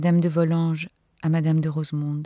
Dame de Volanges à Madame de Rosemonde.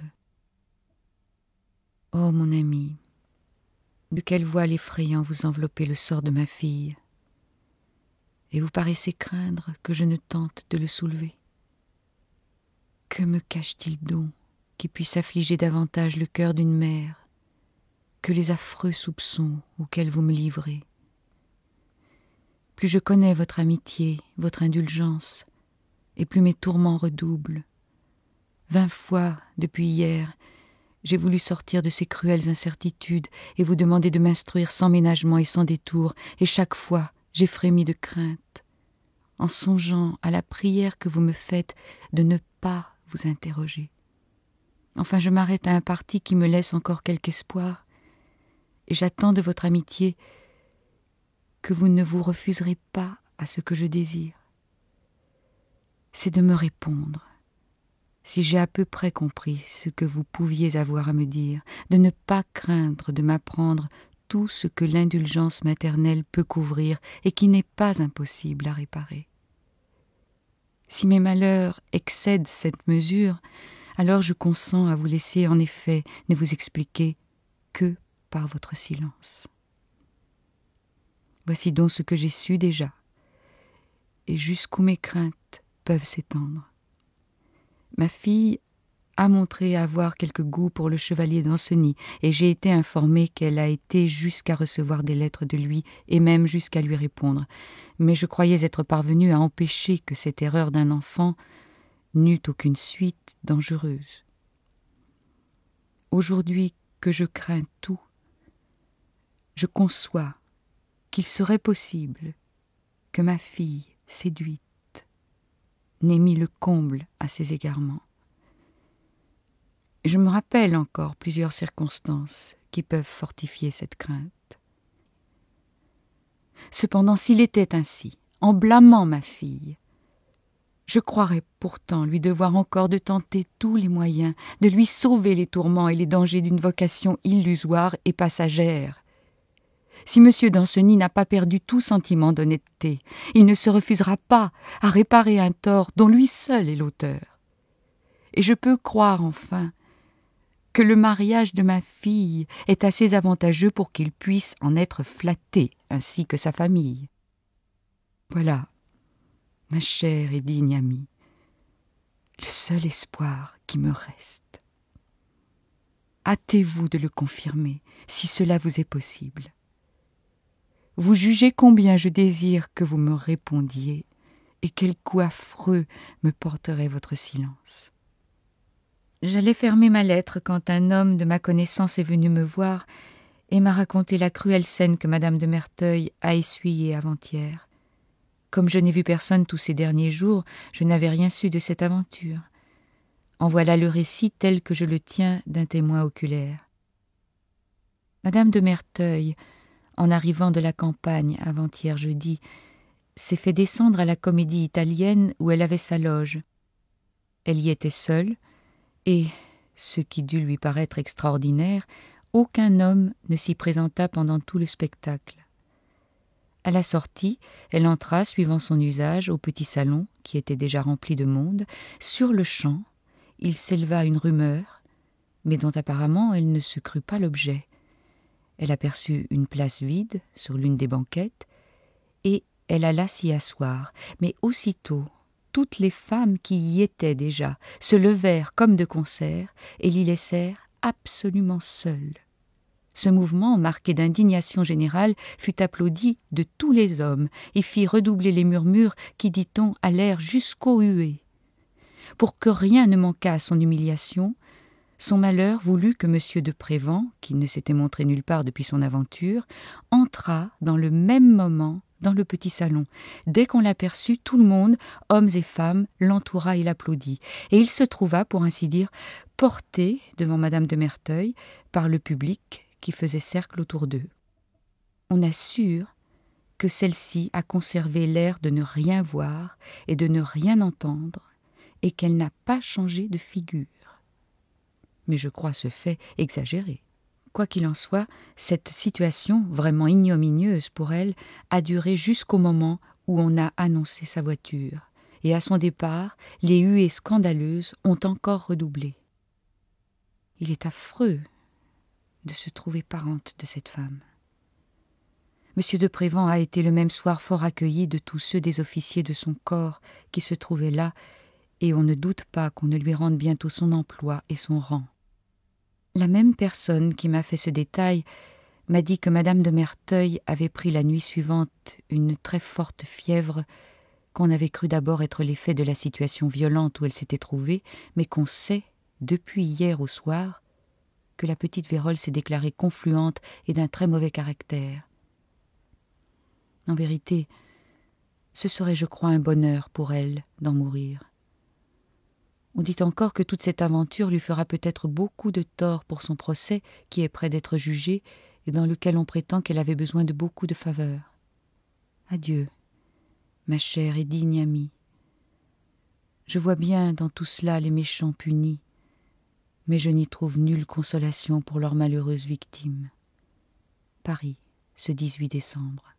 Oh, mon ami, de quel voile effrayant vous enveloppez le sort de ma fille, et vous paraissez craindre que je ne tente de le soulever. Que me cache-t-il donc qui puisse affliger davantage le cœur d'une mère que les affreux soupçons auxquels vous me livrez? Plus je connais votre amitié, votre indulgence, et plus mes tourments redoublent. 20 fois, depuis hier, j'ai voulu sortir de ces cruelles incertitudes et vous demander de m'instruire sans ménagement et sans détour, et chaque fois, j'ai frémi de crainte, en songeant à la prière que vous me faites de ne pas vous interroger. Enfin, je m'arrête à un parti qui me laisse encore quelque espoir, et j'attends de votre amitié que vous ne vous refuserez pas à ce que je désire. C'est de me répondre, si j'ai à peu près compris ce que vous pouviez avoir à me dire, de ne pas craindre de m'apprendre tout ce que l'indulgence maternelle peut couvrir et qui n'est pas impossible à réparer. Si mes malheurs excèdent cette mesure, alors je consens à vous laisser en effet ne vous expliquer que par votre silence. Voici donc ce que j'ai su déjà, et jusqu'où mes craintes peuvent s'étendre. Ma fille a montré avoir quelque goût pour le chevalier d'Ancenis, et j'ai été informée qu'elle a été jusqu'à recevoir des lettres de lui, et même jusqu'à lui répondre. Mais je croyais être parvenue à empêcher que cette erreur d'un enfant n'eût aucune suite dangereuse. Aujourd'hui que je crains tout, je conçois qu'il serait possible que ma fille, séduite, n'ait mis le comble à ses égarements. Je me rappelle encore plusieurs circonstances qui peuvent fortifier cette crainte. Cependant, s'il était ainsi, en blâmant ma fille, je croirais pourtant lui devoir encore de tenter tous les moyens de lui sauver les tourments et les dangers d'une vocation illusoire et passagère. Si M. d'Ancenis n'a pas perdu tout sentiment d'honnêteté, il ne se refusera pas à réparer un tort dont lui seul est l'auteur. Et je peux croire enfin que le mariage de ma fille est assez avantageux pour qu'il puisse en être flatté, ainsi que sa famille. Voilà, ma chère et digne amie, le seul espoir qui me reste. Hâtez-vous de le confirmer, si cela vous est possible. Vous jugez combien je désire que vous me répondiez, et quel coup affreux me porterait votre silence. J'allais fermer ma lettre quand un homme de ma connaissance est venu me voir et m'a raconté la cruelle scène que Madame de Merteuil a essuyée avant-hier. Comme je n'ai vu personne tous ces derniers jours, je n'avais rien su de cette aventure. En voilà le récit tel que je le tiens d'un témoin oculaire. Madame de Merteuil, en arrivant de la campagne avant-hier jeudi, s'est fait descendre à la Comédie Italienne où elle avait sa loge. Elle y était seule, et, ce qui dut lui paraître extraordinaire, aucun homme ne s'y présenta pendant tout le spectacle. À la sortie, elle entra, suivant son usage, au petit salon, qui était déjà rempli de monde. Sur-le-champ, il s'éleva une rumeur, mais dont apparemment elle ne se crut pas l'objet. Elle aperçut une place vide sur l'une des banquettes, et elle alla s'y asseoir, mais aussitôt, toutes les femmes qui y étaient déjà se levèrent comme de concert et l'y laissèrent absolument seule. Ce mouvement, marqué d'indignation générale, fut applaudi de tous les hommes et fit redoubler les murmures qui, dit-on, allèrent jusqu'aux huées. Pour que rien ne manquât à son humiliation, son malheur voulut que M. de Prévan, qui ne s'était montré nulle part depuis son aventure, entrât dans le même moment dans le petit salon. Dès qu'on l'aperçut, tout le monde, hommes et femmes, l'entoura et l'applaudit. Et il se trouva, pour ainsi dire, porté devant Madame de Merteuil par le public qui faisait cercle autour d'eux. On assure que celle-ci a conservé l'air de ne rien voir et de ne rien entendre, et qu'elle n'a pas changé de figure. Mais je crois ce fait exagéré. Quoi qu'il en soit, cette situation, vraiment ignominieuse pour elle, a duré jusqu'au moment où on a annoncé sa voiture, et à son départ, les huées scandaleuses ont encore redoublé. Il est affreux de se trouver parente de cette femme. Monsieur de Prévan a été le même soir fort accueilli de tous ceux des officiers de son corps qui se trouvaient là, et on ne doute pas qu'on ne lui rende bientôt son emploi et son rang. La même personne qui m'a fait ce détail m'a dit que madame de Merteuil avait pris la nuit suivante une très forte fièvre, qu'on avait cru d'abord être l'effet de la situation violente où elle s'était trouvée, mais qu'on sait, depuis hier au soir, que la petite Vérole s'est déclarée confluente et d'un très mauvais caractère. En vérité, ce serait, je crois, un bonheur pour elle d'en mourir. On dit encore que toute cette aventure lui fera peut-être beaucoup de tort pour son procès qui est près d'être jugé et dans lequel on prétend qu'elle avait besoin de beaucoup de faveurs. Adieu, ma chère et digne amie. Je vois bien dans tout cela les méchants punis, mais je n'y trouve nulle consolation pour leurs malheureuses victimes. Paris, ce 18 décembre.